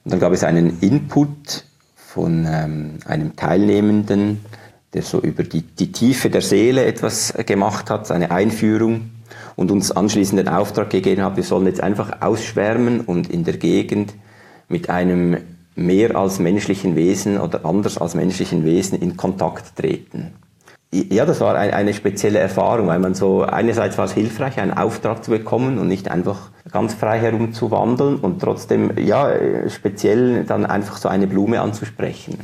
Und dann gab es einen Input von einem Teilnehmenden, der so über die Tiefe der Seele etwas gemacht hat, eine Einführung, und uns anschließend den Auftrag gegeben hat, wir sollen jetzt einfach ausschwärmen und in der Gegend mit einem mehr als menschlichen Wesen oder anders als menschlichen Wesen in Kontakt treten. Ja, das war eine spezielle Erfahrung, weil man so, einerseits war es hilfreich, einen Auftrag zu bekommen und nicht einfach ganz frei herumzuwandeln und trotzdem, ja, speziell dann einfach so eine Blume anzusprechen.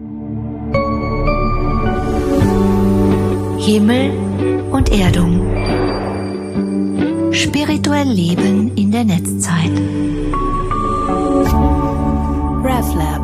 Himmel und Erdung. Spirituell Leben in der Netzzeit. RevLab.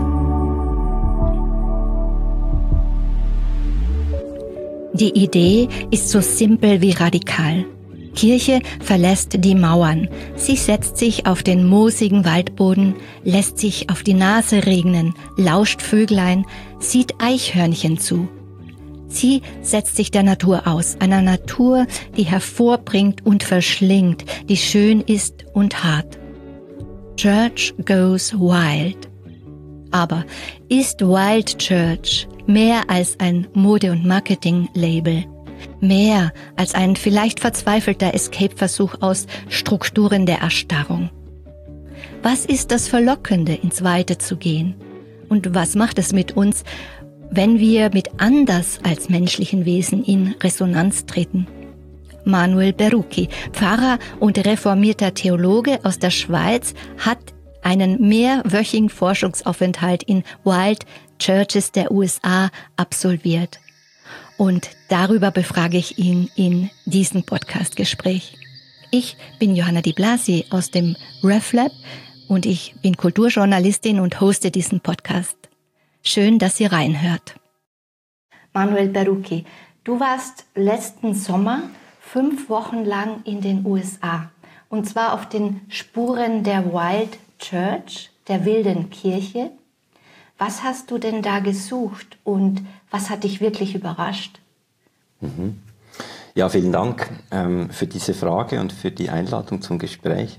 Die Idee ist so simpel wie radikal. Kirche verlässt die Mauern. Sie setzt sich auf den moosigen Waldboden, lässt sich auf die Nase regnen, lauscht Vöglein, sieht Eichhörnchen zu. Sie setzt sich der Natur aus, einer Natur, die hervorbringt und verschlingt, die schön ist und hart. Church goes wild. Aber ist Wild Church mehr als ein Mode- und Marketing-Label? Mehr als ein vielleicht verzweifelter Escape-Versuch aus Strukturen der Erstarrung? Was ist das Verlockende, ins Weite zu gehen? Und was macht es mit uns, wenn wir mit anders als menschlichen Wesen in Resonanz treten? Manuel Berucchi, Pfarrer und reformierter Theologe aus der Schweiz, hat einen mehrwöchigen Forschungsaufenthalt in Wild Churches der USA absolviert. Und darüber befrage ich ihn in diesem Podcast-Gespräch. Ich bin Johanna Di Blasi aus dem RevLab und ich bin Kulturjournalistin und hoste diesen Podcast. Schön, dass ihr reinhört. Manuel Berucchi, du warst letzten Sommer 5 Wochen lang in den USA. Und zwar auf den Spuren der Wild Church, der wilden Kirche. Was hast du denn da gesucht und was hat dich wirklich überrascht? Ja, vielen Dank für diese Frage und für die Einladung zum Gespräch.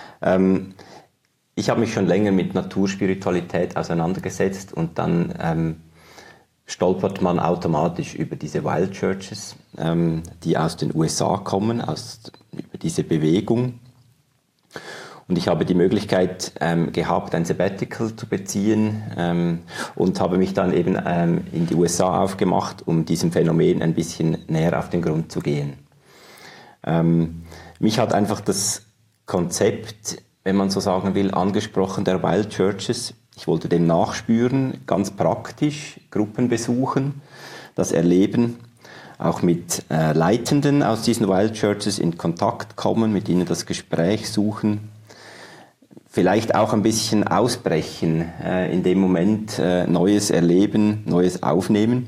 Ich habe mich schon länger mit Naturspiritualität auseinandergesetzt und dann stolpert man automatisch über diese Wild Churches, die aus den USA kommen, über diese Bewegung. Und ich habe die Möglichkeit gehabt, ein Sabbatical zu beziehen und habe mich dann eben in die USA aufgemacht, um diesem Phänomen ein bisschen näher auf den Grund zu gehen. Mich hat einfach das Konzept, wenn man so sagen will, angesprochen der Wild Churches. Ich wollte dem nachspüren, ganz praktisch, Gruppen besuchen, das erleben, auch mit Leitenden aus diesen Wild Churches in Kontakt kommen, mit ihnen das Gespräch suchen. Vielleicht auch ein bisschen ausbrechen, in dem Moment Neues erleben, Neues aufnehmen.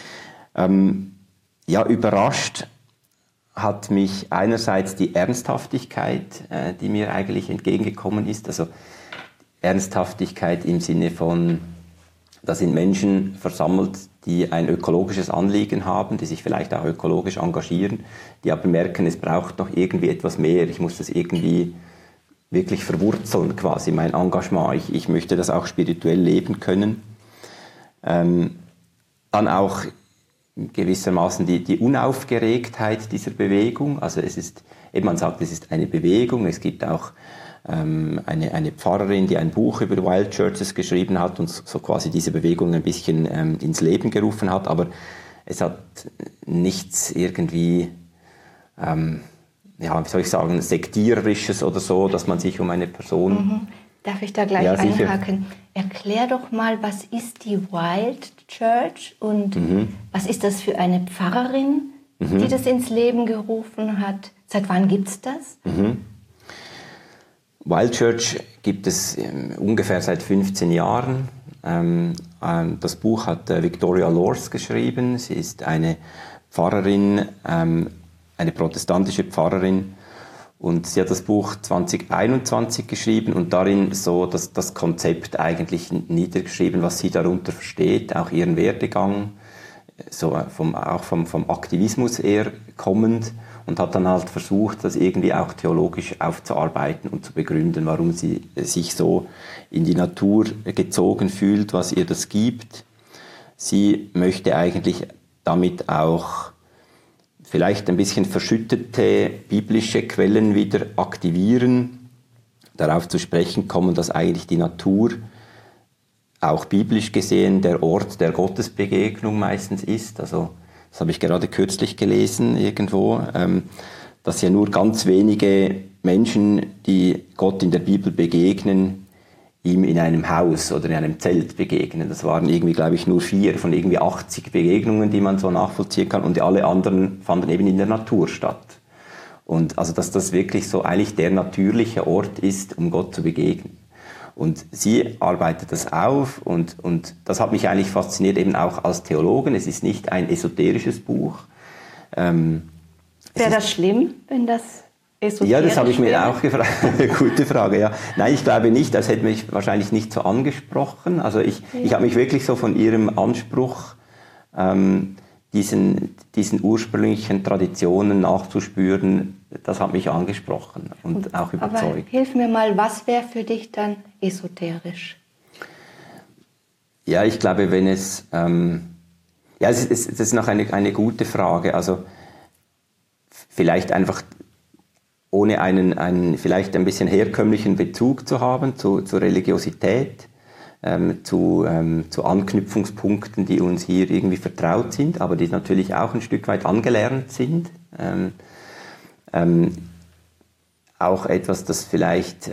Überrascht hat mich einerseits die Ernsthaftigkeit, die mir eigentlich entgegengekommen ist. Also Ernsthaftigkeit im Sinne von, da sind Menschen versammelt, die ein ökologisches Anliegen haben, die sich vielleicht auch ökologisch engagieren, die aber merken, es braucht noch irgendwie etwas mehr, ich muss das irgendwie wirklich verwurzeln quasi, mein Engagement. Ich möchte das auch spirituell leben können. Dann auch gewissermaßen die Unaufgeregtheit dieser Bewegung. Also es ist, eben man sagt, es ist eine Bewegung. Es gibt auch eine Pfarrerin, die ein Buch über Wild Churches geschrieben hat und so quasi diese Bewegung ein bisschen ins Leben gerufen hat. Aber es hat nichts irgendwie wie soll ich sagen, sektiererisches oder so, dass man sich um eine Person... Darf ich da gleich einhaken? Erklär doch mal, was ist die Wild Church und was ist das für eine Pfarrerin, die das ins Leben gerufen hat? Seit wann gibt es das? Wild Church gibt es ungefähr seit 15 Jahren. Das Buch hat Victoria Lors geschrieben. Sie ist eine Pfarrerin, eine protestantische Pfarrerin, und sie hat das Buch 2021 geschrieben und darin so das Konzept eigentlich niedergeschrieben, was sie darunter versteht, auch ihren Werdegang, so vom Aktivismus eher kommend und hat dann halt versucht, das irgendwie auch theologisch aufzuarbeiten und zu begründen, warum sie sich so in die Natur gezogen fühlt, was ihr das gibt. Sie möchte eigentlich damit auch vielleicht ein bisschen verschüttete biblische Quellen wieder aktivieren, darauf zu sprechen kommen, dass eigentlich die Natur auch biblisch gesehen der Ort der Gottesbegegnung meistens ist. Also das habe ich gerade kürzlich gelesen irgendwo, dass ja nur ganz wenige Menschen, die Gott in der Bibel begegnen, ihm in einem Haus oder in einem Zelt begegnen. Das waren irgendwie, glaube ich, nur 4 von irgendwie 80 Begegnungen, die man so nachvollziehen kann, und alle anderen fanden eben in der Natur statt. Und also, dass das wirklich so eigentlich der natürliche Ort ist, um Gott zu begegnen. Und sie arbeitet das auf und das hat mich eigentlich fasziniert, eben auch als Theologin. Es ist nicht ein esoterisches Buch. Wäre das schlimm, wenn das esoterisch Ja, das habe ich mir wäre? auch gefragt. Gute Frage, ja. Nein, ich glaube nicht, das hätte mich wahrscheinlich nicht so angesprochen. Also ich habe mich wirklich so von ihrem Anspruch, diesen ursprünglichen Traditionen nachzuspüren, das hat mich angesprochen und auch überzeugt. Aber hilf mir mal, was wäre für dich dann esoterisch? Ja, ich glaube, wenn es... es ist noch eine gute Frage. Also vielleicht einfach ohne einen vielleicht ein bisschen herkömmlichen Bezug zu haben zur Religiosität, zu Anknüpfungspunkten, die uns hier irgendwie vertraut sind, aber die natürlich auch ein Stück weit angelernt sind. Auch etwas, das vielleicht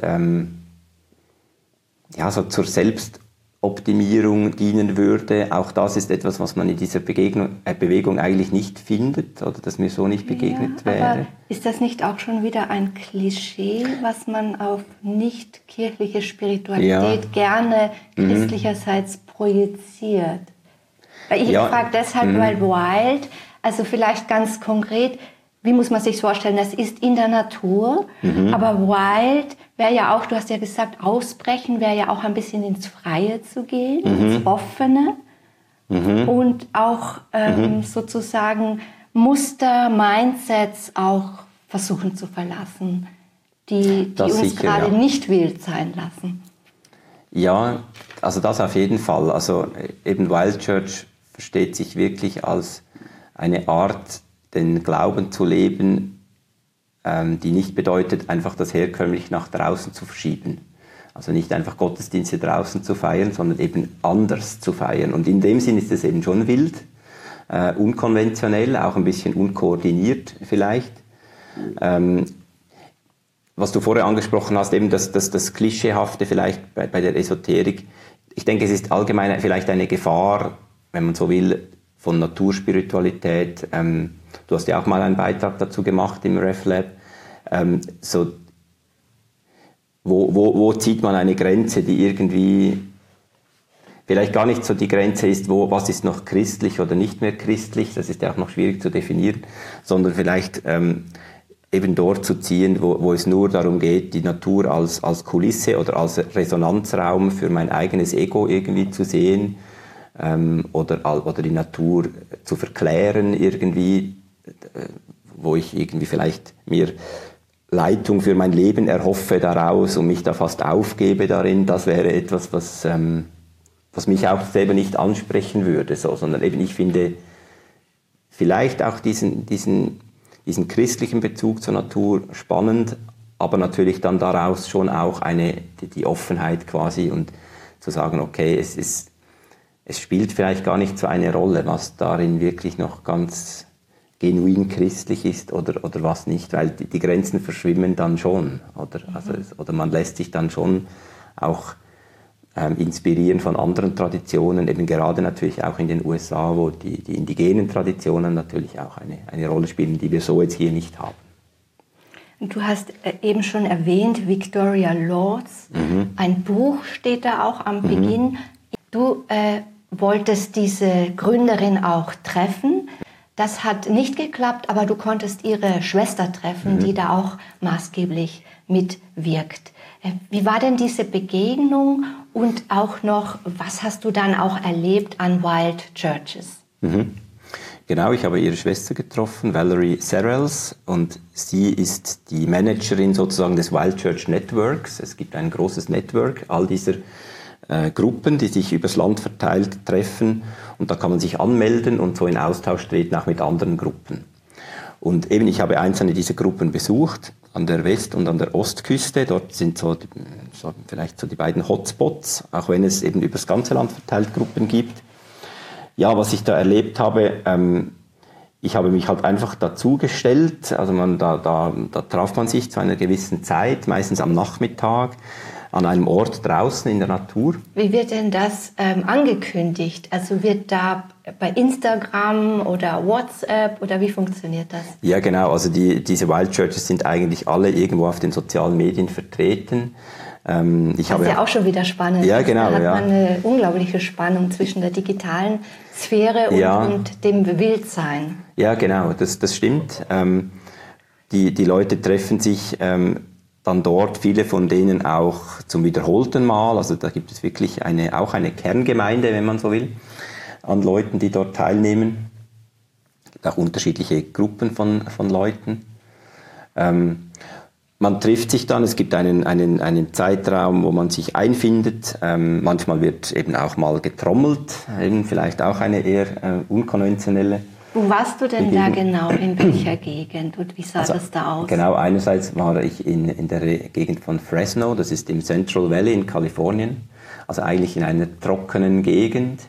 so zur Selbstoptimierung dienen würde. Auch das ist etwas, was man in dieser Bewegung eigentlich nicht findet oder das mir so nicht begegnet wäre. Aber ist das nicht auch schon wieder ein Klischee, was man auf nicht kirchliche Spiritualität gerne christlicherseits projiziert? Weil ich frage deshalb, weil Wild, also vielleicht ganz konkret, wie muss man sich vorstellen, das ist in der Natur, aber Wild wäre ja auch, du hast ja gesagt, ausbrechen wäre ja auch ein bisschen ins Freie zu gehen, ins Offene und auch sozusagen Muster, Mindsets auch versuchen zu verlassen, die uns sicher, gerade nicht wild sein lassen. Ja, also das auf jeden Fall. Also eben Wild Church versteht sich wirklich als eine Art, den Glauben zu leben, die nicht bedeutet, einfach das herkömmlich nach draußen zu verschieben. Also nicht einfach Gottesdienste draußen zu feiern, sondern eben anders zu feiern. Und in dem Sinn ist es eben schon wild, unkonventionell, auch ein bisschen unkoordiniert vielleicht. Was du vorher angesprochen hast, eben das Klischeehafte vielleicht bei der Esoterik. Ich denke, es ist allgemein vielleicht eine Gefahr, wenn man so will, von Naturspiritualität. Du hast ja auch mal einen Beitrag dazu gemacht im RefLab. Wo zieht man eine Grenze, die irgendwie vielleicht gar nicht so die Grenze ist, was ist noch christlich oder nicht mehr christlich, das ist ja auch noch schwierig zu definieren, sondern vielleicht eben dort zu ziehen, wo es nur darum geht, die Natur als Kulisse oder als Resonanzraum für mein eigenes Ego irgendwie zu sehen, oder die Natur zu verklären irgendwie, wo ich irgendwie vielleicht mir Leitung für mein Leben erhoffe daraus und mich da fast aufgebe darin. Das wäre etwas, was mich auch selber nicht ansprechen würde, sondern eben ich finde vielleicht auch diesen christlichen Bezug zur Natur spannend, aber natürlich dann daraus schon auch die Offenheit quasi und zu sagen, okay, es spielt vielleicht gar nicht so eine Rolle, was darin wirklich noch ganz genuin christlich ist oder was nicht, weil die Grenzen verschwimmen dann schon. Oder man lässt sich dann schon auch inspirieren von anderen Traditionen, eben gerade natürlich auch in den USA, wo die indigenen Traditionen natürlich auch eine Rolle spielen, die wir so jetzt hier nicht haben. Du hast eben schon erwähnt, Victoria Lords, ein Buch steht da auch am Beginn. Du wolltest diese Gründerin auch treffen. Das hat nicht geklappt, aber du konntest ihre Schwester treffen, die da auch maßgeblich mitwirkt. Wie war denn diese Begegnung und auch noch, was hast du dann auch erlebt an Wild Churches? Genau, ich habe ihre Schwester getroffen, Valerie Serrels, und sie ist die Managerin sozusagen des Wild Church Networks. Es gibt ein großes Network all dieser Gruppen, die sich übers Land verteilt treffen, und da kann man sich anmelden und so in Austausch treten, auch mit anderen Gruppen. Und eben, ich habe einzelne dieser Gruppen besucht, an der West- und an der Ostküste. Dort sind vielleicht so die beiden Hotspots, auch wenn es eben übers ganze Land verteilt Gruppen gibt. Ja, was ich da erlebt habe, ich habe mich halt einfach dazugestellt. Also da traf man sich zu einer gewissen Zeit, meistens am Nachmittag, an einem Ort draußen in der Natur. Wie wird denn das angekündigt? Also wird da bei Instagram oder WhatsApp oder wie funktioniert das? Ja, genau. Also diese Wild Churches sind eigentlich alle irgendwo auf den sozialen Medien vertreten. Das ist ja auch schon wieder spannend. Ja, genau. Da hat man eine unglaubliche Spannung zwischen der digitalen Sphäre und dem Wildsein. Ja, genau. Das stimmt. Die Leute treffen sich dann dort, viele von denen auch zum wiederholten Mal. Also da gibt es wirklich auch eine Kerngemeinde, wenn man so will, an Leuten, die dort teilnehmen. Auch unterschiedliche Gruppen von Leuten. Man trifft sich dann, es gibt einen Zeitraum, wo man sich einfindet. Manchmal wird eben auch mal getrommelt, eben vielleicht auch eine eher unkonventionelle. Wo warst du denn da genau, in welcher Gegend und wie sah das da aus? Genau, einerseits war ich in der Gegend von Fresno, das ist im Central Valley in Kalifornien, also eigentlich in einer trockenen Gegend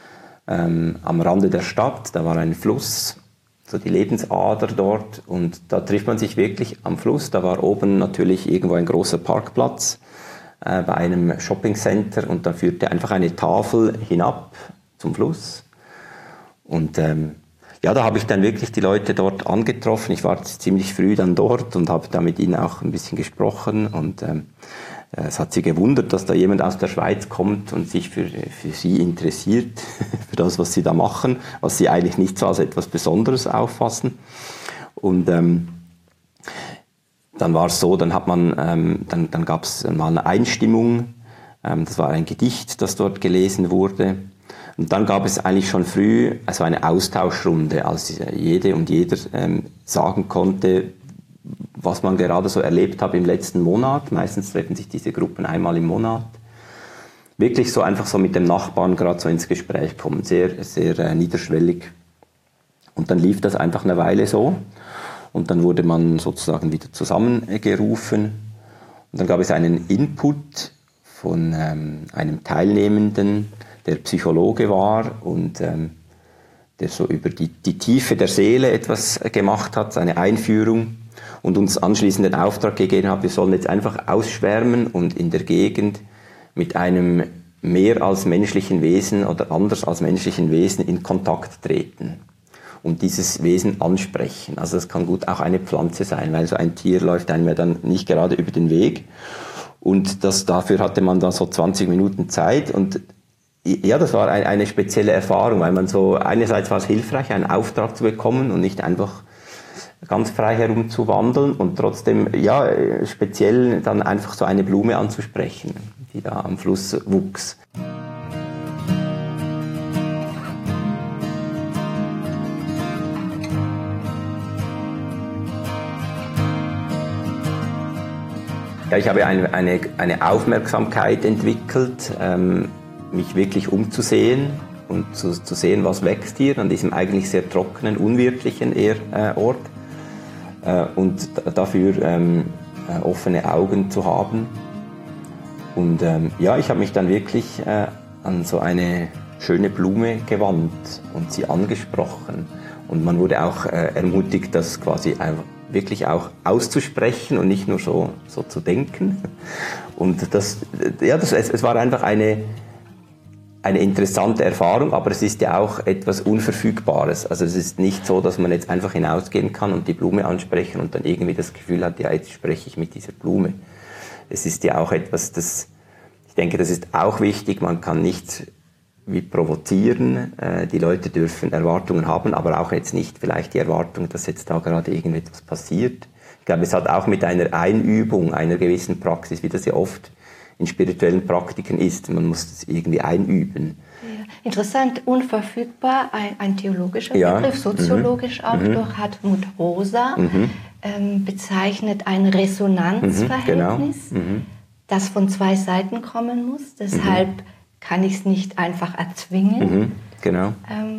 am Rande der Stadt. Da war ein Fluss, so die Lebensader dort, und da trifft man sich wirklich am Fluss. Da war oben natürlich irgendwo ein großer Parkplatz bei einem Shoppingcenter, und da führte einfach eine Tafel hinab zum Fluss. Und ja, da habe ich dann wirklich die Leute dort angetroffen. Ich war ziemlich früh dann dort und habe da mit ihnen auch ein bisschen gesprochen. Und es hat sie gewundert, dass da jemand aus der Schweiz kommt und sich für sie interessiert, für das, was sie da machen, was sie eigentlich nicht so als etwas Besonderes auffassen. Und dann war es so, dann gab es mal eine Einstimmung. Das war ein Gedicht, das dort gelesen wurde. Und dann gab es eigentlich schon früh also eine Austauschrunde, als jede und jeder sagen konnte, was man gerade so erlebt hat im letzten Monat. Meistens treffen sich diese Gruppen einmal im Monat. Wirklich so einfach so mit dem Nachbarn gerade so ins Gespräch kommen, sehr, sehr niederschwellig. Und dann lief das einfach eine Weile so. Und dann wurde man sozusagen wieder zusammengerufen. Und dann gab es einen Input von einem Teilnehmenden, der Psychologe war und der so über die Tiefe der Seele etwas gemacht hat, eine Einführung, und uns anschließend den Auftrag gegeben hat, wir sollen jetzt einfach ausschwärmen und in der Gegend mit einem mehr als menschlichen Wesen oder anders als menschlichen Wesen in Kontakt treten und dieses Wesen ansprechen. Also das kann gut auch eine Pflanze sein, weil so ein Tier läuft einem ja dann nicht gerade über den Weg. Und dafür hatte man da so 20 Minuten Zeit, und ja, das war eine spezielle Erfahrung, weil man so, einerseits war es hilfreich, einen Auftrag zu bekommen und nicht einfach ganz frei herumzuwandeln, und trotzdem, ja, speziell dann einfach so eine Blume anzusprechen, die da am Fluss wuchs. Ja, ich habe eine Aufmerksamkeit entwickelt, mich wirklich umzusehen und zu sehen, was wächst hier an diesem eigentlich sehr trockenen, unwirtlichen Ort, und dafür offene Augen zu haben. Und ja, ich habe mich dann wirklich an so eine schöne Blume gewandt und sie angesprochen. Und man wurde auch ermutigt, das quasi wirklich auch auszusprechen und nicht nur so zu denken. Und es war einfach eine interessante Erfahrung, aber es ist ja auch etwas Unverfügbares. Also es ist nicht so, dass man jetzt einfach hinausgehen kann und die Blume ansprechen und dann irgendwie das Gefühl hat, ja, jetzt spreche ich mit dieser Blume. Es ist ja auch etwas, ich denke, das ist auch wichtig, man kann nicht wie provozieren, die Leute dürfen Erwartungen haben, aber auch jetzt nicht vielleicht die Erwartung, dass jetzt da gerade irgendetwas passiert. Ich glaube, es hat auch mit einer Einübung, einer gewissen Praxis, wie das ja oft in spirituellen Praktiken ist. Man muss das irgendwie einüben. Interessant, unverfügbar, ein theologischer Begriff, soziologisch auch durch Hartmut Rosa, bezeichnet ein Resonanzverhältnis, das von zwei Seiten kommen muss. Deshalb kann ich es nicht einfach erzwingen. Genau.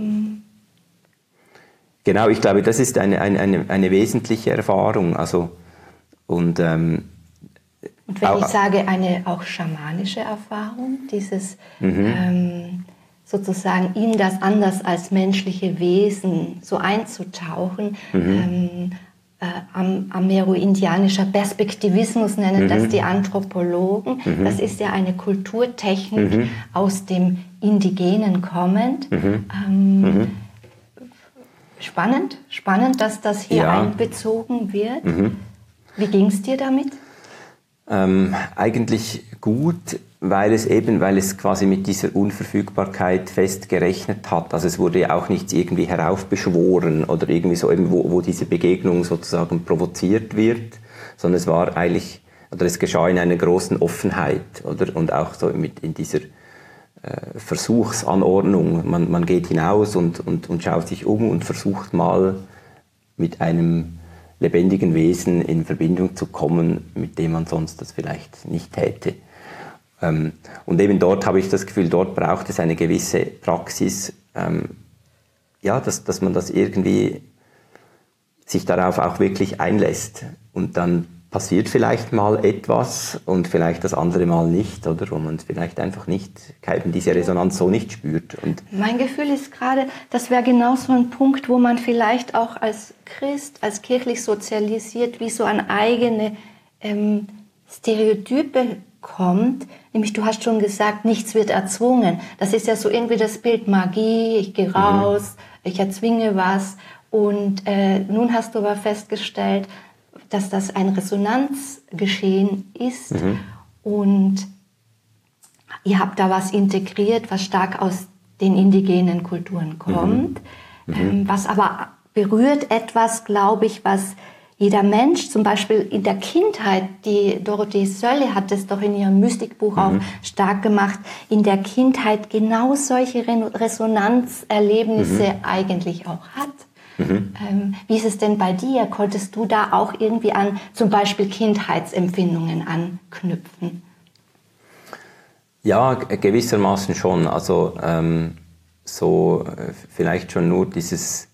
Genau, ich glaube, das ist eine wesentliche Erfahrung. Also, und wenn ich sage, eine auch schamanische Erfahrung, dieses sozusagen in das anders als menschliche Wesen so einzutauchen, ameroindianischer Perspektivismus nennen das die Anthropologen. Das ist ja eine Kulturtechnik aus dem Indigenen kommend. Spannend, dass das hier einbezogen wird. Wie ging es dir damit? Eigentlich gut, weil es quasi mit dieser Unverfügbarkeit fest gerechnet hat. Also es wurde ja auch nichts irgendwie heraufbeschworen oder irgendwie so eben, wo diese Begegnung sozusagen provoziert wird, sondern es war eigentlich, oder es geschah in einer großen Offenheit, oder, und auch so in dieser Versuchsanordnung. Man geht hinaus und schaut sich um und versucht mal mit einem lebendigen Wesen in Verbindung zu kommen, mit dem man sonst das vielleicht nicht täte. Und eben dort habe ich das Gefühl, dort braucht es eine gewisse Praxis, dass man das irgendwie sich darauf auch wirklich einlässt. Und dann passiert vielleicht mal etwas und vielleicht das andere Mal nicht, oder wo man vielleicht einfach nicht, diese Resonanz so nicht spürt. Und mein Gefühl ist gerade, das wäre genau so ein Punkt, wo man vielleicht auch als Christ, als kirchlich sozialisiert, wie so an eigene Stereotype kommt. Nämlich, du hast schon gesagt, nichts wird erzwungen. Das ist ja so irgendwie das Bild Magie, ich gehe raus, ich erzwinge was. Und nun hast du aber festgestellt, dass das ein Resonanzgeschehen ist und ihr habt da was integriert, was stark aus den indigenen Kulturen kommt, was aber berührt etwas, glaube ich, was jeder Mensch, zum Beispiel in der Kindheit, die Dorothee Sölle hat es doch in ihrem Mystikbuch auch stark gemacht, in der Kindheit genau solche Resonanzerlebnisse eigentlich auch hat. Wie ist es denn bei dir? Konntest du da auch irgendwie an zum Beispiel Kindheitsempfindungen anknüpfen? Ja, gewissermaßen schon. Also vielleicht schon nur dieses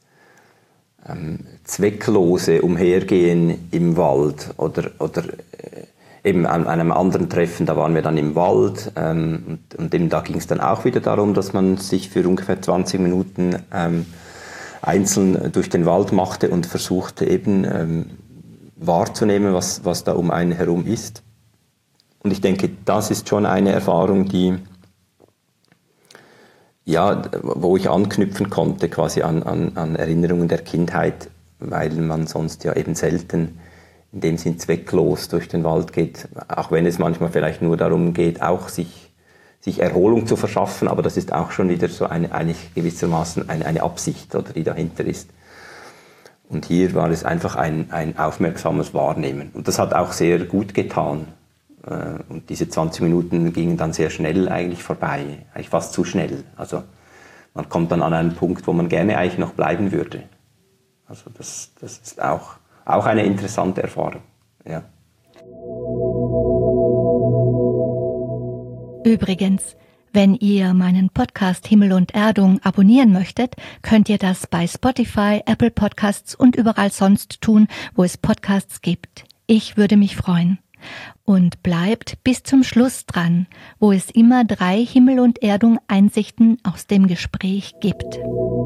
zwecklose Umhergehen im Wald oder eben an einem anderen Treffen, da waren wir dann im Wald und eben da ging es dann auch wieder darum, dass man sich für ungefähr 20 Minuten einzeln durch den Wald machte und versuchte eben wahrzunehmen, was da um einen herum ist. Und ich denke, das ist schon eine Erfahrung, wo ich anknüpfen konnte, quasi an Erinnerungen der Kindheit, weil man sonst ja eben selten in dem Sinn zwecklos durch den Wald geht, auch wenn es manchmal vielleicht nur darum geht, auch sich Erholung zu verschaffen, aber das ist auch schon wieder so eigentlich gewissermaßen eine Absicht, oder, die dahinter ist. Und hier war es einfach ein aufmerksames Wahrnehmen. Und das hat auch sehr gut getan. Und diese 20 Minuten gingen dann sehr schnell eigentlich vorbei, eigentlich fast zu schnell. Also man kommt dann an einen Punkt, wo man gerne eigentlich noch bleiben würde. Also das ist auch eine interessante Erfahrung. Ja. Übrigens, wenn ihr meinen Podcast Himmel und Erdung abonnieren möchtet, könnt ihr das bei Spotify, Apple Podcasts und überall sonst tun, wo es Podcasts gibt. Ich würde mich freuen. Und bleibt bis zum Schluss dran, wo es immer 3 Himmel- und Erdung-Einsichten aus dem Gespräch gibt.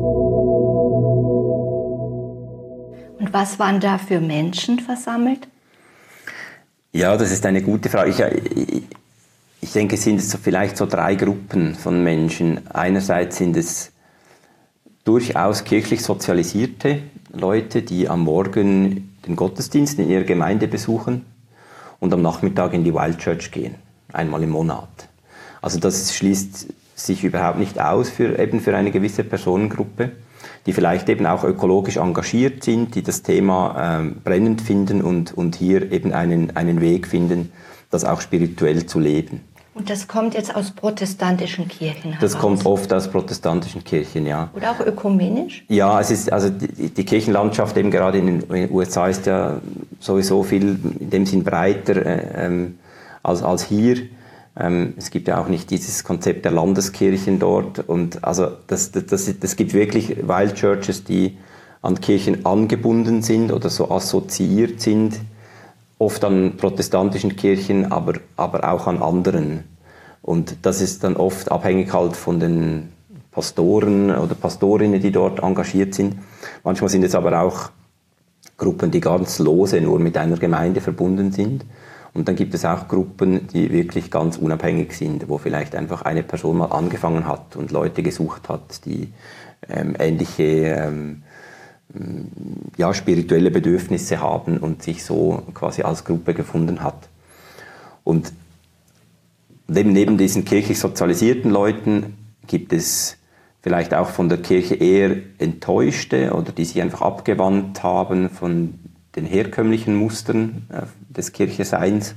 Und was waren da für Menschen versammelt? Ja, das ist eine gute Frage. Ich denke, es sind vielleicht so 3 Gruppen von Menschen. Einerseits sind es durchaus kirchlich sozialisierte Leute, die am Morgen den Gottesdienst in ihrer Gemeinde besuchen und am Nachmittag in die Wild Church gehen, einmal im Monat. Also das schließt sich überhaupt nicht aus für eine gewisse Personengruppe, die vielleicht eben auch ökologisch engagiert sind, die das Thema brennend finden und hier eben einen Weg finden, das auch spirituell zu leben. Und das kommt jetzt aus protestantischen Kirchen heraus? Das kommt oft aus protestantischen Kirchen, ja. Oder auch ökumenisch? Ja, es ist, also die Kirchenlandschaft eben gerade in den USA ist ja sowieso viel in dem Sinn breiter als hier. Es gibt ja auch nicht dieses Konzept der Landeskirchen dort. Und also das gibt wirklich Wild Churches, die an Kirchen angebunden sind oder so assoziiert sind. Oft an protestantischen Kirchen, aber auch an anderen. Und das ist dann oft abhängig halt von den Pastoren oder Pastorinnen, die dort engagiert sind. Manchmal sind es aber auch Gruppen, die ganz lose nur mit einer Gemeinde verbunden sind. Und dann gibt es auch Gruppen, die wirklich ganz unabhängig sind, wo vielleicht einfach eine Person mal angefangen hat und Leute gesucht hat, die ähnliche spirituelle Bedürfnisse haben und sich so quasi als Gruppe gefunden hat. Und neben diesen kirchlich sozialisierten Leuten gibt es vielleicht auch von der Kirche eher Enttäuschte oder die sich einfach abgewandt haben von den herkömmlichen Mustern des Kircheseins.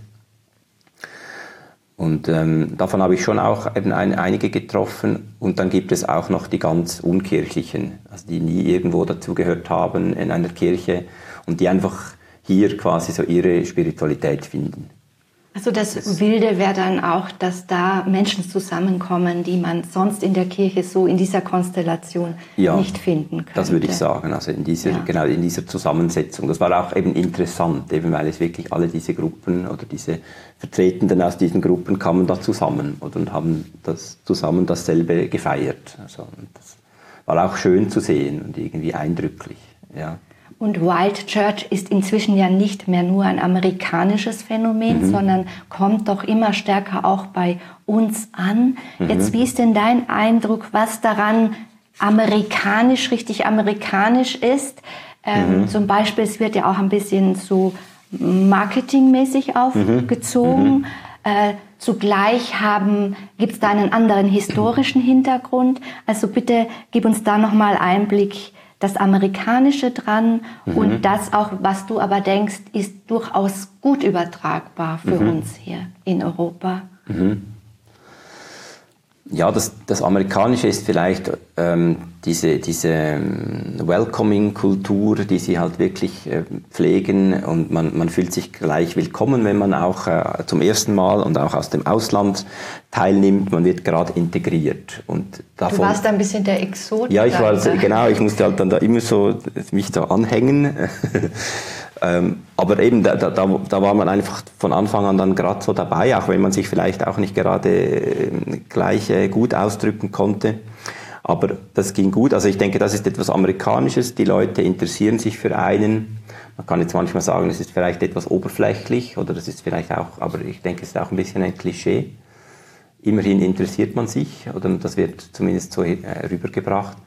Und davon habe ich schon auch eben einige getroffen. Und dann gibt es auch noch die ganz Unkirchlichen, also die nie irgendwo dazugehört haben in einer Kirche und die einfach hier quasi so ihre Spiritualität finden. Also das Wilde wäre dann auch, dass da Menschen zusammenkommen, die man sonst in der Kirche so in dieser Konstellation nicht finden könnte. Das würde ich sagen, also in dieser Zusammensetzung. Das war auch eben interessant, eben weil es wirklich alle diese Gruppen oder diese Vertretenden aus diesen Gruppen kamen da zusammen und haben zusammen dasselbe gefeiert. Also, das war auch schön zu sehen und irgendwie eindrücklich, ja. Und Wild Church ist inzwischen ja nicht mehr nur ein amerikanisches Phänomen, sondern kommt doch immer stärker auch bei uns an. Jetzt, wie ist denn dein Eindruck, was daran richtig amerikanisch ist? Zum Beispiel, es wird ja auch ein bisschen so marketingmäßig aufgezogen. Zugleich gibt es da einen anderen historischen Hintergrund. Also bitte gib uns da nochmal Einblick, das Amerikanische dran und das auch, was du aber denkst, ist durchaus gut übertragbar für uns hier in Europa. Ja, das Amerikanische ist vielleicht diese Welcoming-Kultur, die sie halt wirklich pflegen und man fühlt sich gleich willkommen, wenn man auch zum ersten Mal und auch aus dem Ausland teilnimmt. Man wird gerade integriert. Und davon, du warst ein bisschen der Exot. Ja, ich musste halt dann da immer so mich da anhängen. Aber eben, da war man einfach von Anfang an dann gerade so dabei, auch wenn man sich vielleicht auch nicht gerade gleich gut ausdrücken konnte. Aber das ging gut. Also ich denke, das ist etwas Amerikanisches. Die Leute interessieren sich für einen. Man kann jetzt manchmal sagen, es ist vielleicht etwas oberflächlich oder das ist vielleicht auch, aber ich denke, es ist auch ein bisschen ein Klischee. Immerhin interessiert man sich oder das wird zumindest so rübergebracht.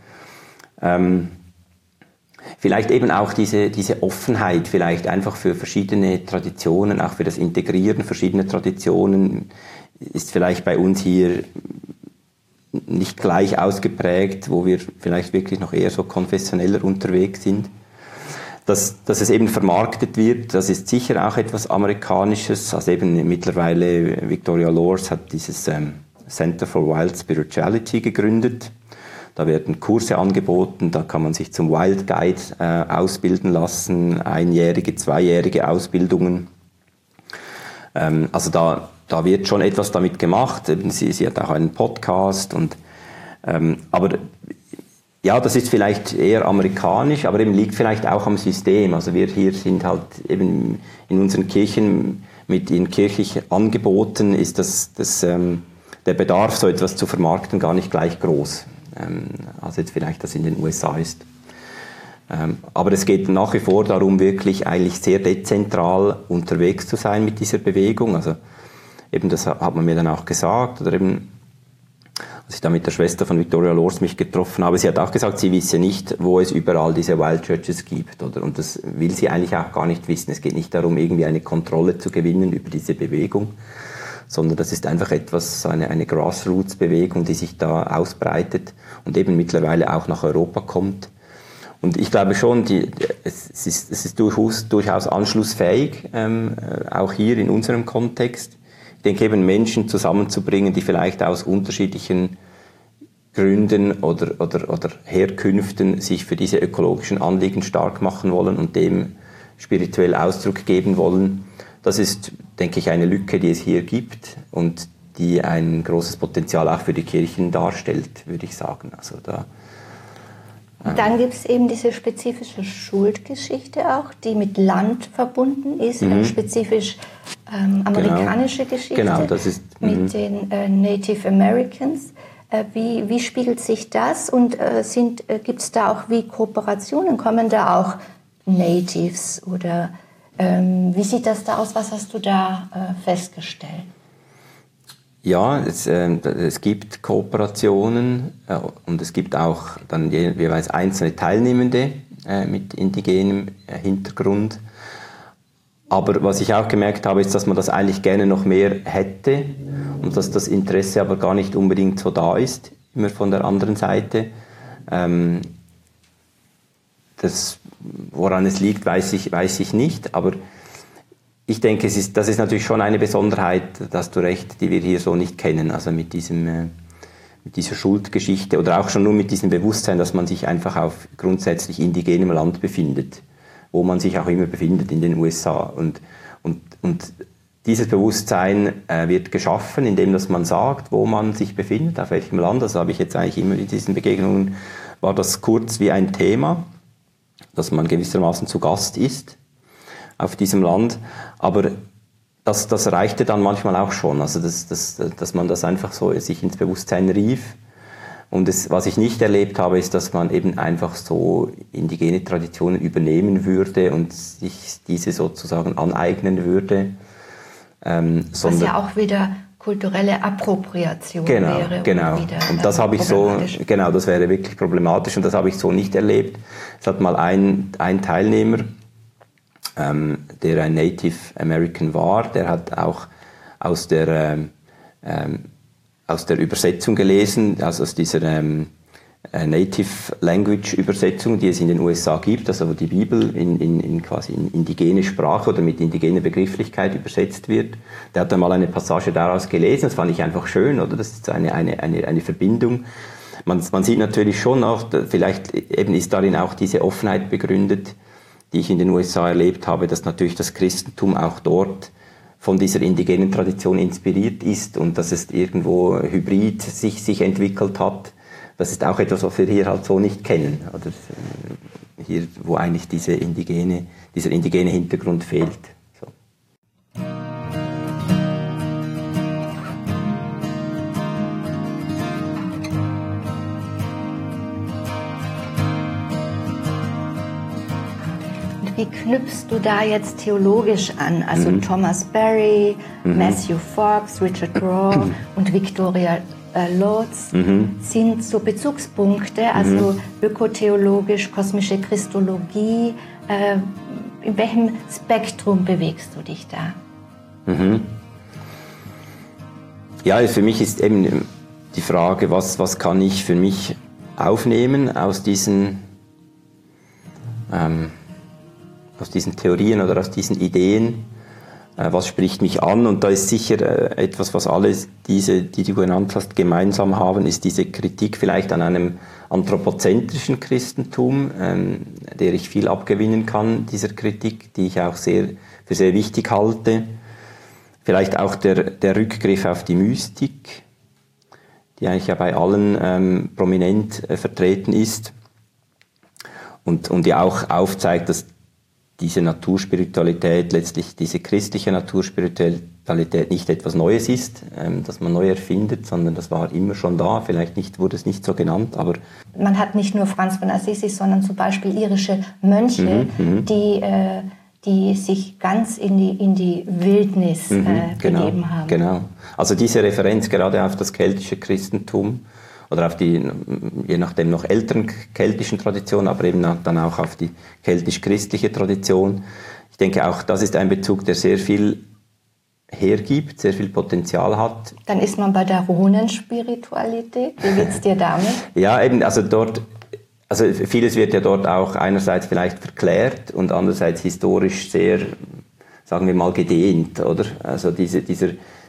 Vielleicht eben auch diese Offenheit, vielleicht einfach für verschiedene Traditionen, auch für das Integrieren verschiedener Traditionen, ist vielleicht bei uns hier nicht gleich ausgeprägt, wo wir vielleicht wirklich noch eher so konfessioneller unterwegs sind. Dass es eben vermarktet wird, das ist sicher auch etwas Amerikanisches. Also eben mittlerweile, Victoria Loors hat dieses Center for Wild Spirituality gegründet. Da werden Kurse angeboten, da kann man sich zum Wild Guide ausbilden lassen, 1-jährige, 2-jährige Ausbildungen. Also da wird schon etwas damit gemacht. Sie hat auch einen Podcast. Aber ja, das ist vielleicht eher amerikanisch, aber eben liegt vielleicht auch am System. Also wir hier sind halt eben in unseren Kirchen mit ihren kirchlichen Angeboten ist der Bedarf, so etwas zu vermarkten, gar nicht gleich groß. Als jetzt vielleicht das in den USA ist. Aber es geht nach wie vor darum, wirklich eigentlich sehr dezentral unterwegs zu sein mit dieser Bewegung. Also eben das hat man mir dann auch gesagt, oder eben, als ich da mit der Schwester von Victoria Loors mich getroffen habe, sie hat auch gesagt, sie wisse nicht, wo es überall diese Wild Churches gibt, oder? Und das will sie eigentlich auch gar nicht wissen. Es geht nicht darum, irgendwie eine Kontrolle zu gewinnen über diese Bewegung, sondern das ist einfach eine Grassroots-Bewegung, die sich da ausbreitet und eben mittlerweile auch nach Europa kommt. Und ich glaube schon, es ist durchaus anschlussfähig, auch hier in unserem Kontext. Ich denke eben Menschen zusammenzubringen, die vielleicht aus unterschiedlichen Gründen oder Herkünften sich für diese ökologischen Anliegen stark machen wollen und dem spirituell Ausdruck geben wollen. Das ist, denke ich, eine Lücke, die es hier gibt und die ein großes Potenzial auch für die Kirchen darstellt, würde ich sagen. Also dann gibt es eben diese spezifische Schuldgeschichte auch, die mit Land verbunden ist, spezifisch amerikanische Geschichte genau, das ist, mit den Native Americans. Wie spiegelt sich das und gibt es da auch wie Kooperationen? Kommen da auch Natives oder wie sieht das da aus? Was hast du da festgestellt? Ja, es gibt Kooperationen und es gibt auch dann jeweils einzelne Teilnehmende mit indigenem Hintergrund. Aber was ich auch gemerkt habe, ist, dass man das eigentlich gerne noch mehr hätte und dass das Interesse aber gar nicht unbedingt so da ist, immer von der anderen Seite. Woran es liegt, weiß ich nicht, aber ich denke, das ist natürlich schon eine Besonderheit, da hast du recht, die wir hier so nicht kennen, also mit dieser Schuldgeschichte oder auch schon nur mit diesem Bewusstsein, dass man sich einfach auf grundsätzlich indigenem Land befindet, wo man sich auch immer befindet in den USA. Und dieses Bewusstsein wird geschaffen, indem dass man sagt, wo man sich befindet, auf welchem Land. Das habe ich jetzt eigentlich immer in diesen Begegnungen, war das kurz wie ein Thema, dass man gewissermaßen zu Gast ist auf diesem Land, aber das reichte dann manchmal auch schon, also dass man das einfach so sich ins Bewusstsein rief. Und was ich nicht erlebt habe, ist, dass man eben einfach so indigene Traditionen übernehmen würde und sich diese sozusagen aneignen würde. Was ja auch wieder kulturelle Appropriation wäre. Genau. Und das habe ich das wäre wirklich problematisch und das habe ich so nicht erlebt. Es hat mal ein Teilnehmer, der ein Native American war, der hat auch aus der Übersetzung gelesen, also aus dieser Native Language Übersetzung, die es in den USA gibt, also wo die Bibel quasi in indigene Sprache oder mit indigener Begrifflichkeit übersetzt wird. Der hat dann mal eine Passage daraus gelesen, das fand ich einfach schön, oder? Das ist eine Verbindung. Man sieht natürlich schon auch, vielleicht eben ist darin auch diese Offenheit begründet, die ich in den USA erlebt habe, dass natürlich das Christentum auch dort von dieser indigenen Tradition inspiriert ist und dass es irgendwo hybrid sich entwickelt hat. Das ist auch etwas, was wir hier halt so nicht kennen. Oder hier, wo eigentlich dieser indigene Hintergrund fehlt. So. Wie knüpfst du da jetzt theologisch an? Also Thomas Berry, Matthew Fox, Richard Rohr und Victoria Lords sind so Bezugspunkte, also ökotheologisch, kosmische Christologie. In welchem Spektrum bewegst du dich da? Ja, für mich ist eben die Frage, was kann ich für mich aufnehmen aus diesen Theorien oder aus diesen Ideen, was spricht mich an, und da ist sicher etwas, was alle diese, die du genannt hast, gemeinsam haben, ist diese Kritik vielleicht an einem anthropozentrischen Christentum, der ich viel abgewinnen kann, dieser Kritik, die ich auch für sehr wichtig halte. Vielleicht auch der Rückgriff auf die Mystik, die eigentlich ja bei allen prominent vertreten ist und ja auch aufzeigt, dass diese Naturspiritualität, letztlich diese christliche Naturspiritualität nicht etwas Neues ist, das man neu erfindet, sondern das war immer schon da. Vielleicht wurde es nicht so genannt, aber... Man hat nicht nur Franz von Assisi, sondern zum Beispiel irische Mönche, die sich ganz in die Wildnis begeben haben. Genau. Also diese Referenz gerade auf das keltische Christentum oder auf die, je nachdem noch älteren keltischen Traditionen, aber eben dann auch auf die keltisch-christliche Tradition. Ich denke, auch das ist ein Bezug, der sehr viel hergibt, sehr viel Potenzial hat. Dann ist man bei der Runenspiritualität. Wie geht's dir damit? Ja, eben, also vieles wird ja dort auch einerseits vielleicht verklärt und andererseits historisch sehr, sagen wir mal, gedehnt, oder? Also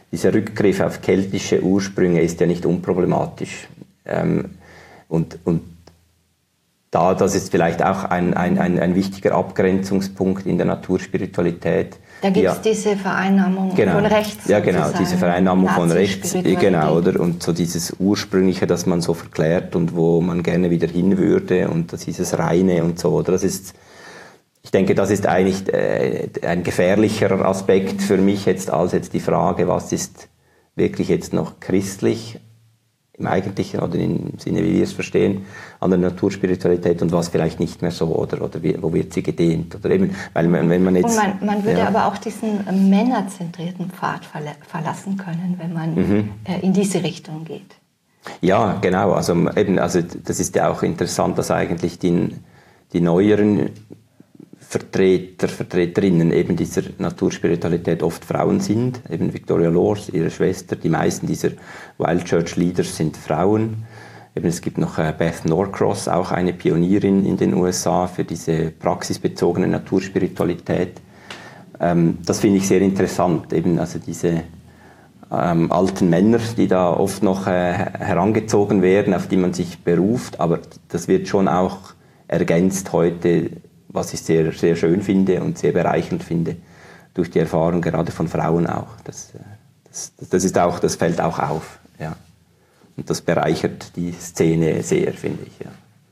dieser Rückgriff auf keltische Ursprünge ist ja nicht unproblematisch. Und das ist vielleicht auch ein wichtiger Abgrenzungspunkt in der Naturspiritualität. Da gibt es diese Vereinnahmung von rechts. Ja, genau, diese Vereinnahmung von rechts. Genau, oder? Und so dieses Ursprüngliche, das man so verklärt und wo man gerne wieder hin würde und das dieses Reine und so. Oder? Ich denke, das ist eigentlich ein gefährlicherer Aspekt für mich jetzt als jetzt die Frage, was ist wirklich jetzt noch christlich im Eigentlichen oder im Sinne, wie wir es verstehen, an der Naturspiritualität und was vielleicht nicht mehr so oder wo wird sie gedehnt oder eben, weil wenn man jetzt... Und man würde aber auch diesen männerzentrierten Pfad verlassen können, wenn man in diese Richtung geht. Ja, genau, also das ist ja auch interessant, dass eigentlich die neueren Vertreterinnen eben dieser Naturspiritualität oft Frauen sind, eben Victoria Loors, ihre Schwester, die meisten dieser Wild Church Leaders sind Frauen. Eben es gibt noch Beth Norcross, auch eine Pionierin in den USA für diese praxisbezogene Naturspiritualität. Das finde ich sehr interessant, eben also diese alten Männer, die da oft noch herangezogen werden, auf die man sich beruft, aber das wird schon auch ergänzt heute, was ich sehr, sehr schön finde und sehr bereichernd finde, durch die Erfahrung gerade von Frauen auch. Das fällt auch auf. Ja. Und das bereichert die Szene sehr, finde ich.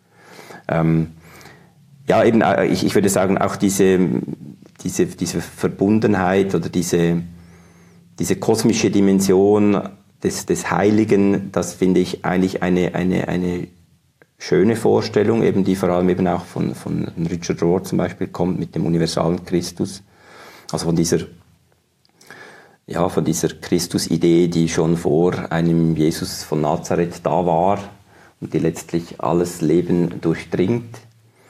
Ja, eben, ich würde sagen, auch diese Verbundenheit oder diese kosmische Dimension des Heiligen, das finde ich eigentlich eine schöne Vorstellung, eben die vor allem eben auch von Richard Rohr zum Beispiel kommt mit dem universalen Christus, also von dieser Christus-Idee, die schon vor einem Jesus von Nazareth da war und die letztlich alles Leben durchdringt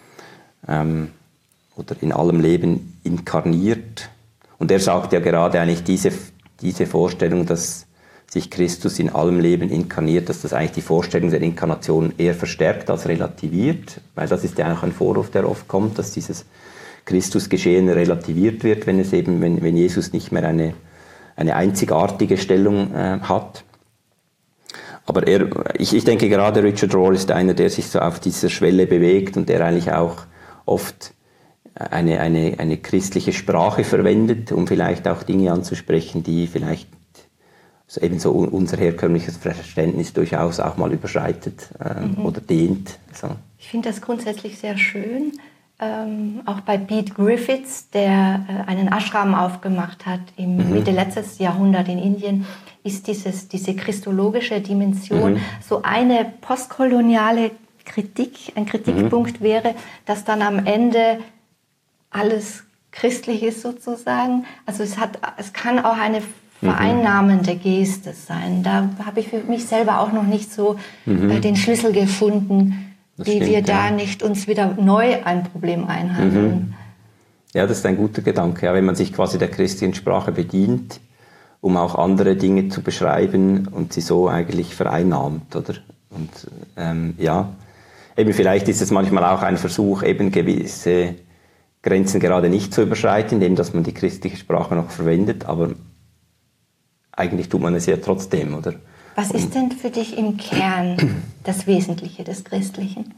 oder in allem Leben inkarniert. Und er sagt ja gerade eigentlich diese Vorstellung, dass sich Christus in allem Leben inkarniert, dass das eigentlich die Vorstellung der Inkarnation eher verstärkt als relativiert, weil das ist ja auch ein Vorwurf, der oft kommt, dass dieses Christusgeschehen relativiert wird, wenn Jesus nicht mehr eine einzigartige Stellung hat. Aber ich denke gerade Richard Rohr ist einer, der sich so auf dieser Schwelle bewegt und der eigentlich auch oft eine christliche Sprache verwendet, um vielleicht auch Dinge anzusprechen, die vielleicht ebenso unser herkömmliches Verständnis durchaus auch mal überschreitet oder dehnt. So. Ich finde das grundsätzlich sehr schön. Auch bei Pete Griffiths, der einen Ashram aufgemacht hat im Mitte letztes Jahrhundert in Indien, ist diese christologische Dimension so eine postkoloniale Kritik, ein Kritikpunkt wäre, dass dann am Ende alles christlich ist sozusagen. Also es kann auch eine vereinnahmende Geste sein. Da habe ich für mich selber auch noch nicht so den Schlüssel gefunden, wie wir da nicht uns wieder neu ein Problem einhandeln. Ja, das ist ein guter Gedanke. Ja, wenn man sich quasi der christlichen Sprache bedient, um auch andere Dinge zu beschreiben und sie so eigentlich vereinnahmt, oder? Und ja, eben vielleicht ist es manchmal auch ein Versuch, eben gewisse Grenzen gerade nicht zu überschreiten, indem dass man die christliche Sprache noch verwendet, aber eigentlich tut man es ja trotzdem, oder? Was ist denn für dich im Kern das Wesentliche des Christlichen?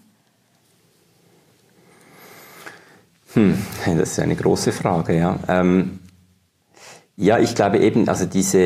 Das ist eine große Frage, ja. Ja, ich glaube eben, also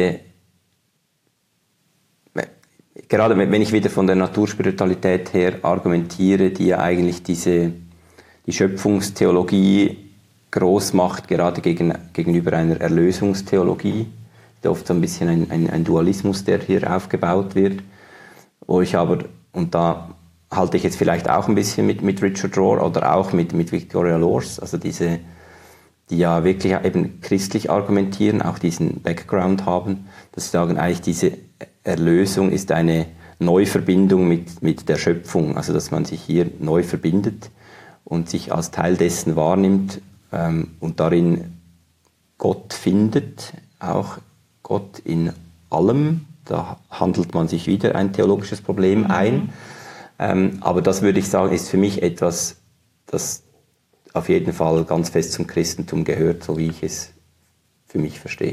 gerade wenn ich wieder von der Naturspiritualität her argumentiere, die ja eigentlich die Schöpfungstheologie groß macht, gerade gegenüber einer Erlösungstheologie, oft so ein bisschen ein Dualismus, der hier aufgebaut wird, wo ich aber, und da halte ich jetzt vielleicht auch ein bisschen mit Richard Rohr oder auch mit Victoria Loors, also die ja wirklich eben christlich argumentieren, auch diesen Background haben, dass sie sagen, eigentlich diese Erlösung ist eine Neuverbindung mit der Schöpfung, also dass man sich hier neu verbindet und sich als Teil dessen wahrnimmt und darin Gott findet, auch Gott in allem, da handelt man sich wieder ein theologisches Problem ein. Aber das würde ich sagen, ist für mich etwas, das auf jeden Fall ganz fest zum Christentum gehört, so wie ich es für mich verstehe.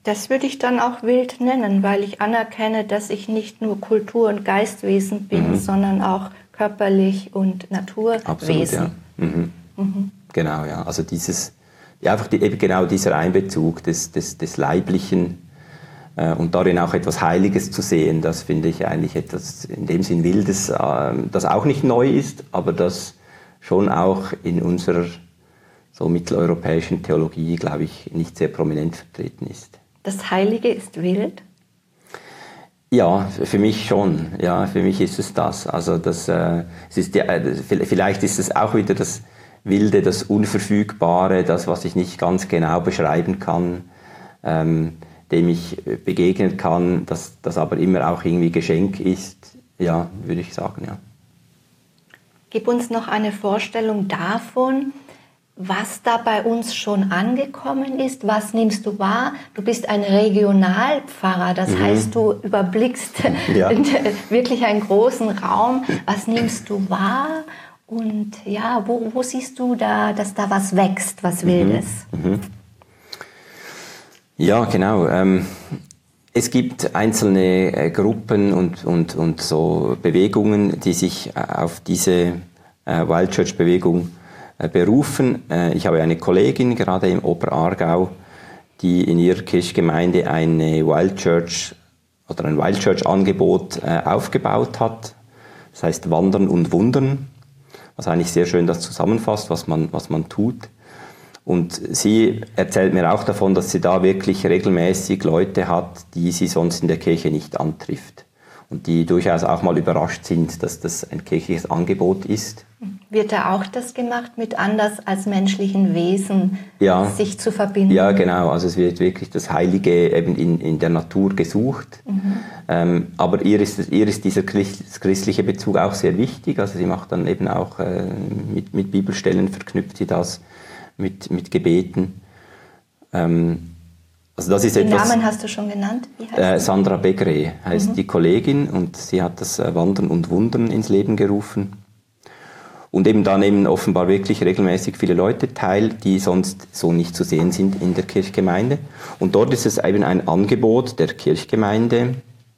Das würde ich dann auch wild nennen, weil ich anerkenne, dass ich nicht nur Kultur- und Geistwesen bin, sondern auch körperlich und Naturwesen. Absolut, ja. Genau, ja. Also eben genau dieser Einbezug des Leiblichen und darin auch etwas Heiliges zu sehen, das finde ich eigentlich etwas in dem Sinn Wildes, das auch nicht neu ist, aber das schon auch in unserer so mitteleuropäischen Theologie, glaube ich, nicht sehr prominent vertreten ist. Das Heilige ist wild? Ja, für mich schon. Ja, für mich ist es das. Also es ist vielleicht ist es auch wieder das Wilde, das Unverfügbare, das, was ich nicht ganz genau beschreiben kann, dem ich begegnen kann, das aber immer auch irgendwie Geschenk ist. Ja, würde ich sagen, ja. Gib uns noch eine Vorstellung davon, was da bei uns schon angekommen ist. Was nimmst du wahr? Du bist ein Regionalpfarrer, das heißt, du überblickst wirklich einen großen Raum. Was nimmst du wahr? Und ja, wo siehst du da, dass da was wächst, was Wildes? Ja, genau. Es gibt einzelne Gruppen und so Bewegungen, die sich auf diese Wild Church Bewegung berufen. Ich habe eine Kollegin, gerade im Oberaargau, die in ihrer Kirchgemeinde eine Wild Church oder ein Wild Church Angebot aufgebaut hat. Das heißt Wandern und Wundern, was eigentlich sehr schön das zusammenfasst, was man tut. Und sie erzählt mir auch davon, dass sie da wirklich regelmäßig Leute hat, die sie sonst in der Kirche nicht antrifft. Und die durchaus auch mal überrascht sind, dass das ein kirchliches Angebot ist. Wird da auch das gemacht, mit anders als menschlichen Wesen sich zu verbinden? Ja, genau. Also es wird wirklich das Heilige eben in der Natur gesucht. Aber ihr ist dieser christliche Bezug auch sehr wichtig. Also sie macht dann eben auch mit Bibelstellen, verknüpft sie das mit Gebeten. Also das ist Den Namen hast du schon genannt? Wie heißt Sandra Begre heißt die Kollegin und sie hat das Wandern und Wundern ins Leben gerufen. Und eben da nehmen offenbar wirklich regelmäßig viele Leute teil, die sonst so nicht zu sehen sind in der Kirchgemeinde. Und dort ist es eben ein Angebot der Kirchgemeinde,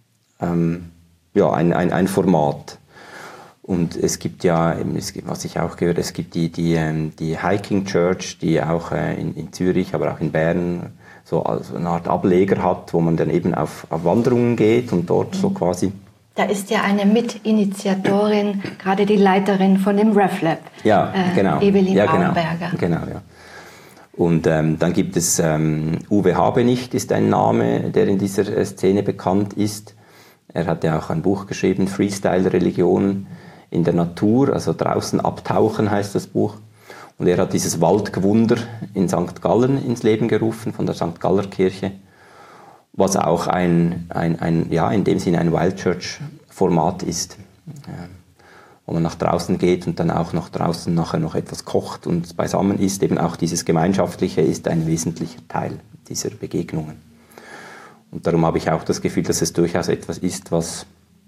ein Format. Und es gibt was ich auch gehört, es gibt die Hiking Church, die auch in Zürich, aber auch in Bern so eine Art Ableger hat, wo man dann eben auf Wanderungen geht und dort so quasi... Da ist ja eine Mitinitiatorin, gerade die Leiterin von dem RefLab, genau. Evelyn Baumberger. Genau, ja. Und dann gibt es Uwe Habenicht, ist ein Name, der in dieser Szene bekannt ist. Er hat ja auch ein Buch geschrieben, Freestyle-Religion in der Natur, also draußen abtauchen heißt das Buch. Und er hat dieses Waldgewunder in St. Gallen ins Leben gerufen, von der St. Galler Kirche, was auch in dem Sinne ein Wild Church Format ist, wo man nach draußen geht und dann auch noch draußen nachher noch etwas kocht und beisammen ist. Eben auch dieses Gemeinschaftliche ist ein wesentlicher Teil dieser Begegnungen. Und darum habe ich auch das Gefühl, dass es durchaus etwas ist, was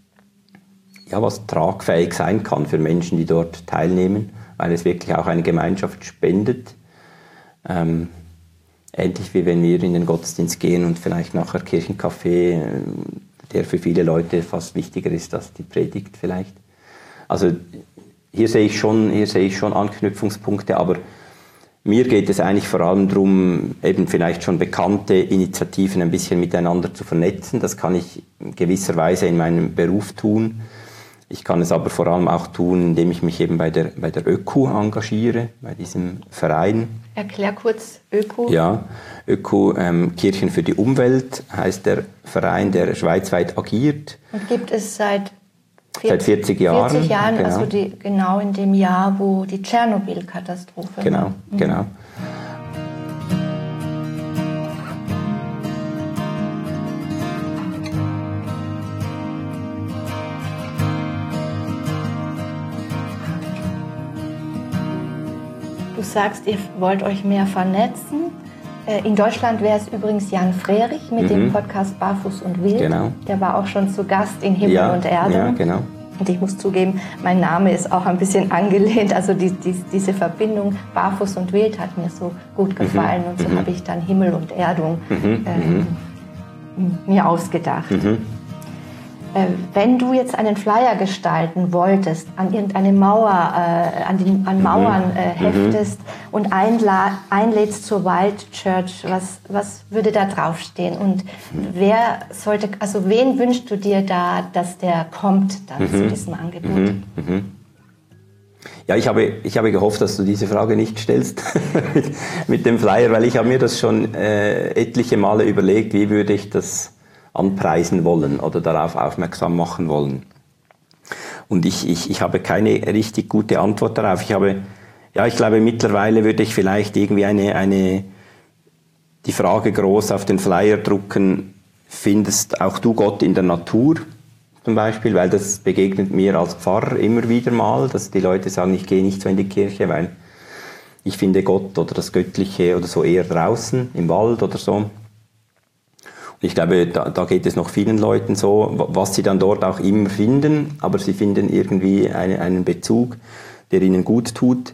tragfähig sein kann für Menschen, die dort teilnehmen, weil es wirklich auch eine Gemeinschaft spendet. Ähnlich wie wenn wir in den Gottesdienst gehen und vielleicht nachher Kirchenkaffee, der für viele Leute fast wichtiger ist als die Predigt vielleicht. Also hier sehe ich schon Anknüpfungspunkte, aber mir geht es eigentlich vor allem darum, eben vielleicht schon bekannte Initiativen ein bisschen miteinander zu vernetzen. Das kann ich in gewisser Weise in meinem Beruf tun. Ich kann es aber vor allem auch tun, indem ich mich eben bei der ÖKU engagiere, bei diesem Verein. Erklär kurz ÖKU. Ja, ÖKU Kirchen für die Umwelt heißt der Verein, der schweizweit agiert. Und gibt es seit 40 Jahren. 40 Jahren, genau. Also genau in dem Jahr, wo die Tschernobyl-Katastrophe war. Genau. Du sagst, ihr wollt euch mehr vernetzen. In Deutschland wäre es übrigens Jan Frerich mit dem Podcast Barfuß und Wild. Genau. Der war auch schon zu Gast in Himmel und Erde. Ja, genau. Und ich muss zugeben, mein Name ist auch ein bisschen angelehnt. Also diese Verbindung Barfuß und Wild hat mir so gut gefallen. Und so habe ich dann Himmel und Erdung mir ausgedacht. Wenn du jetzt einen Flyer gestalten wolltest, an irgendeine Mauer, an Mauern heftest und einlädst zur Wild Church, was würde da draufstehen? Und wen wünschst du dir da, dass der kommt dann zu diesem Angebot? Ja, ich habe gehofft, dass du diese Frage nicht stellst mit dem Flyer, weil ich habe mir das schon etliche Male überlegt, wie würde ich das anpreisen wollen oder darauf aufmerksam machen wollen. Und ich habe keine richtig gute Antwort darauf. Ich glaube, mittlerweile würde ich vielleicht irgendwie die Frage groß auf den Flyer drucken, findest auch du Gott in der Natur? Zum Beispiel, weil das begegnet mir als Pfarrer immer wieder mal, dass die Leute sagen, ich gehe nicht so in die Kirche, weil ich finde Gott oder das Göttliche oder so eher draußen, im Wald oder so. Ich glaube, da geht es noch vielen Leuten so, was sie dann dort auch immer finden, aber sie finden irgendwie einen Bezug, der ihnen gut tut.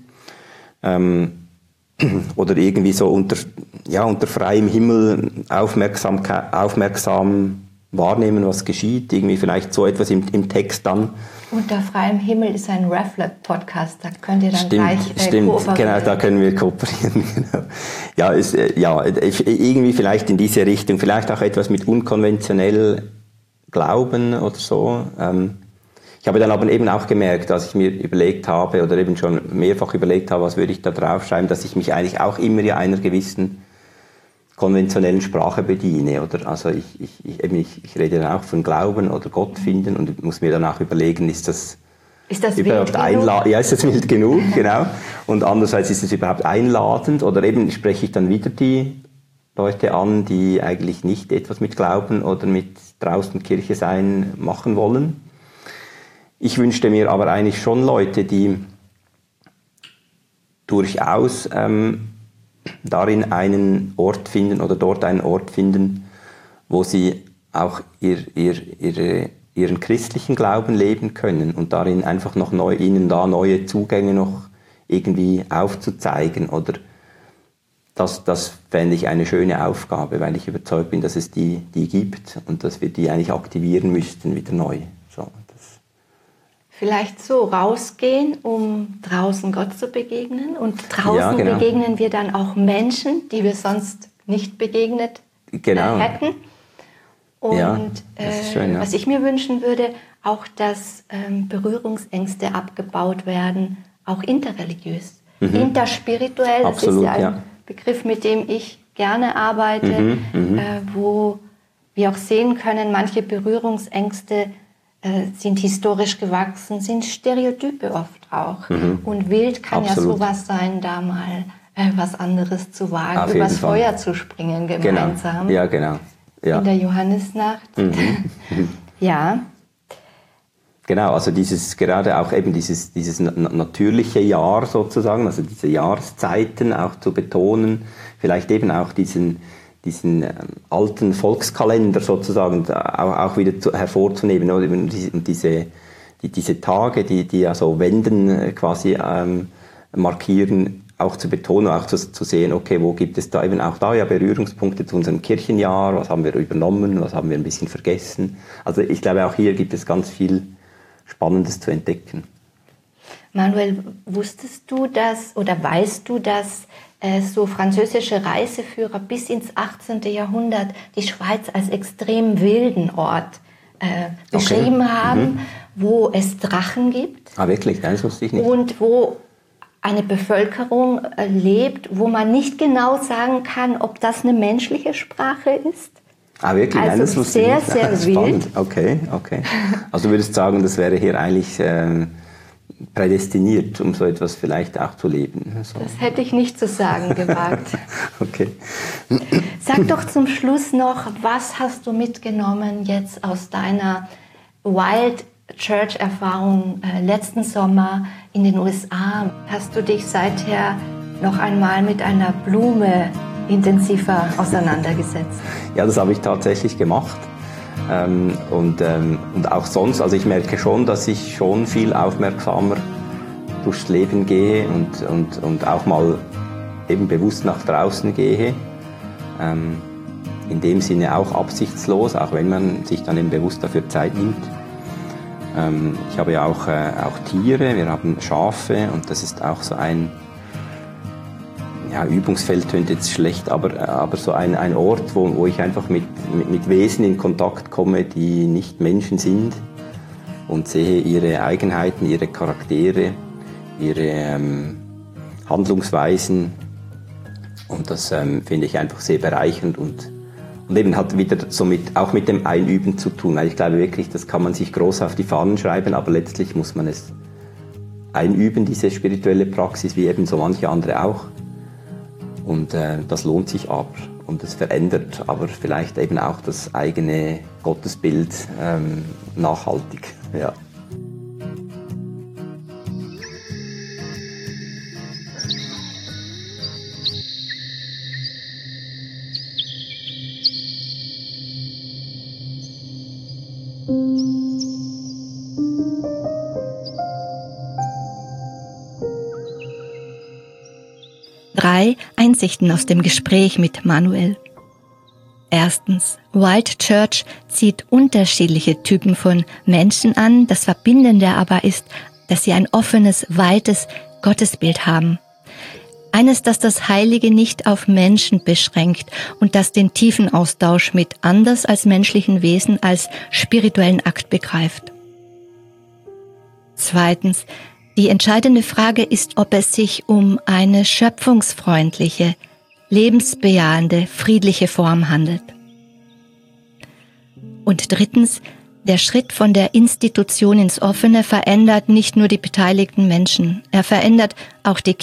Oder irgendwie so unter freiem Himmel aufmerksam wahrnehmen, was geschieht. Irgendwie vielleicht so etwas im Text dann. Unter freiem Himmel ist ein Reflect-Podcast, da könnt ihr dann gleich kooperieren. Genau, da können wir kooperieren. Genau. Irgendwie vielleicht in diese Richtung, vielleicht auch etwas mit unkonventionell Glauben oder so. Ich habe dann aber eben auch gemerkt, als ich mir überlegt habe oder eben schon mehrfach überlegt habe, was würde ich da draufschreiben, dass ich mich eigentlich auch immer in einer gewissen konventionellen Sprache bediene. Oder? Also ich rede dann auch von Glauben oder Gott finden und muss mir dann auch überlegen, ist das überhaupt einladend? Ja, ist das wild genug? Genau. Und andererseits ist es überhaupt einladend oder eben spreche ich dann wieder die Leute an, die eigentlich nicht etwas mit Glauben oder mit draußen Kirche sein machen wollen. Ich wünschte mir aber eigentlich schon Leute, die durchaus darin einen Ort finden oder dort einen Ort finden, wo sie auch ihren christlichen Glauben leben können und darin einfach noch ihnen da neue Zugänge noch irgendwie aufzuzeigen. Oder das fände ich eine schöne Aufgabe, weil ich überzeugt bin, dass es die gibt und dass wir die eigentlich aktivieren müssten wieder neu. So, vielleicht so rausgehen, um draußen Gott zu begegnen. Und draußen begegnen wir dann auch Menschen, die wir sonst nicht begegnet hätten. Und das ist schön, was ich mir wünschen würde, auch, dass Berührungsängste abgebaut werden, auch interreligiös, interspirituell. Absolut, das ist ja ein Begriff, mit dem ich gerne arbeite, wo wir auch sehen können, manche Berührungsängste sind historisch gewachsen, sind Stereotype oft auch. Und wild kann sowas sein, da mal was anderes zu wagen, übers Feuer zu springen gemeinsam. Genau. Ja, genau. Ja. In der Johannisnacht. Ja. Genau, also gerade auch eben dieses natürliche Jahr sozusagen, also diese Jahreszeiten auch zu betonen, vielleicht eben auch diesen alten Volkskalender sozusagen auch wieder hervorzunehmen, oder? Und diese Tage, die ja so Wenden quasi markieren, auch zu betonen, auch zu sehen, okay, wo gibt es da eben auch da ja Berührungspunkte zu unserem Kirchenjahr, was haben wir übernommen, was haben wir ein bisschen vergessen. Also ich glaube, auch hier gibt es ganz viel Spannendes zu entdecken. Manuel, wusstest du das oder weißt du, dass so französische Reiseführer bis ins 18. Jahrhundert die Schweiz als extrem wilden Ort beschrieben haben, wo es Drachen gibt? Ah, wirklich? Nein, das wusste ich nicht. Und wo eine Bevölkerung lebt, wo man nicht genau sagen kann, ob das eine menschliche Sprache ist. Ah, wirklich? Also nein, das wusste ich nicht. Sehr wild. Okay. Also du würdest sagen, das wäre hier eigentlich prädestiniert, um so etwas vielleicht auch zu leben. So. Das hätte ich nicht zu sagen gewagt. Okay. Sag doch zum Schluss noch, was hast du mitgenommen jetzt aus deiner Wild Church-Erfahrung letzten Sommer in den USA? Hast du dich seither noch einmal mit einer Blume intensiver auseinandergesetzt? Ja, das habe ich tatsächlich gemacht. Und auch sonst, also ich merke schon, dass ich schon viel aufmerksamer durchs Leben gehe und auch mal eben bewusst nach draußen gehe. in dem Sinne auch absichtslos, auch wenn man sich dann eben bewusst dafür Zeit nimmt. Ich habe ja auch Tiere, wir haben Schafe und das ist auch so ein Übungsfeld, tönt jetzt schlecht, aber so ein Ort, wo ich einfach mit Wesen in Kontakt komme, die nicht Menschen sind und sehe ihre Eigenheiten, ihre Charaktere, ihre Handlungsweisen und das finde ich einfach sehr bereichernd und eben hat wieder auch mit dem Einüben zu tun. Ich glaube wirklich, das kann man sich groß auf die Fahnen schreiben, aber letztlich muss man es einüben, diese spirituelle Praxis, wie eben so manche andere auch. Und das lohnt sich aber und es verändert aber vielleicht eben auch das eigene Gottesbild nachhaltig. Ja. Drei Einsichten aus dem Gespräch mit Manuel. Erstens, Wild Church zieht unterschiedliche Typen von Menschen an. Das Verbindende aber ist, dass sie ein offenes, weites Gottesbild haben. Eines, das das Heilige nicht auf Menschen beschränkt und das den tiefen Austausch mit anders als menschlichen Wesen als spirituellen Akt begreift. Zweitens, die entscheidende Frage ist, ob es sich um eine schöpfungsfreundliche, lebensbejahende, friedliche Form handelt. Und drittens, der Schritt von der Institution ins Offene verändert nicht nur die beteiligten Menschen, er verändert auch die